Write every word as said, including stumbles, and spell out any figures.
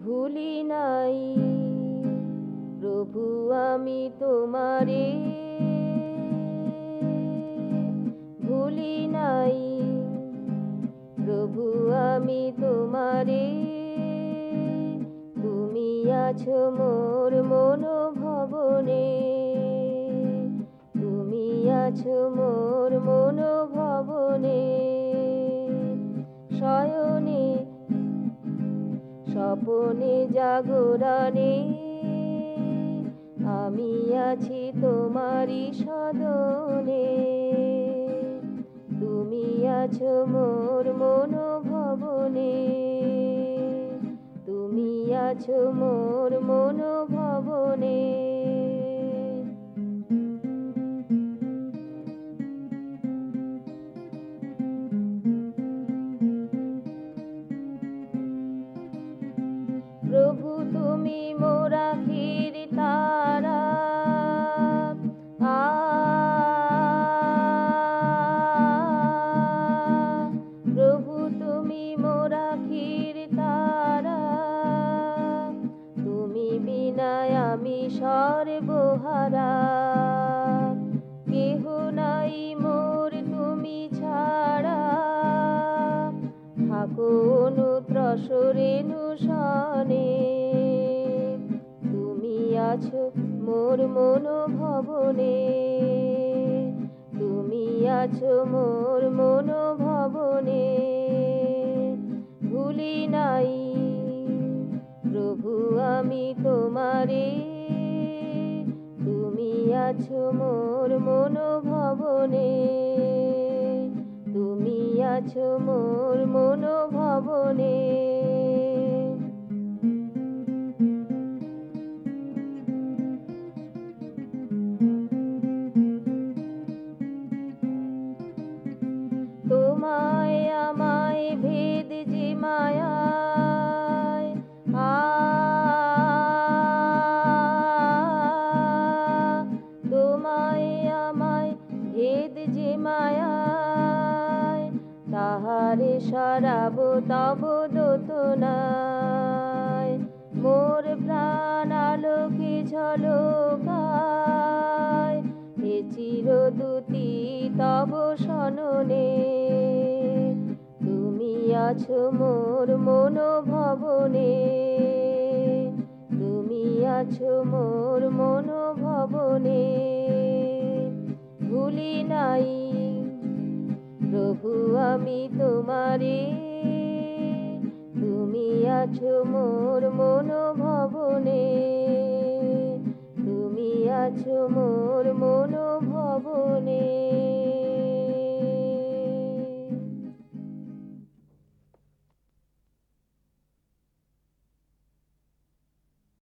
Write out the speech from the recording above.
ভুলি নাই প্রভু আমি তোমারে, ভুলি নাই প্রভু আমি তোমারে। তুমি আছো মোর মনোভবনে, তুমি আছো মোর মনোভবনে। শয়নে স্বপনে জাগরণে আমি আছি তোমারি সদনে। তুমি আছো মোর মনোভবনে, তুমি আছো মোর মনোভবনে। প্রভু তুমি মোর আখির তারা, আ প্রভু তুমি মোর আখির তারা। তুমি বিনা আমি সর্বহারা, কেহ নাই মোর তুমি ছাড়া। থাকো অনুত্রস রেণু সনে, তুমি আছো মোর মনোভবনে, তুমি আছো মোর মনোভবনে। ভুলি নাই প্রভু আমি তোমারে, তুমি আছো মোর মনোভবনে, তুমি আছো মোর মনোভবনে। তোমায় আমায় ভেদ যে মায়ায়, আ তোমায় আমায় ভেদ যে মায়ায়। তাহারে সরাবো তব দোতনায়, মোর প্রাণ আলোকে ঝলকায়। এ চিরদূতি তব সননে, তুমি আছো মোর মনোভবনে, তুমি আছো মোর মনোভবনে। ভুলি নাই প্রভু আমি তোমারে, তুমি আছো মোর মনোভবনে, তুমি আছো মোর মনোভবনে।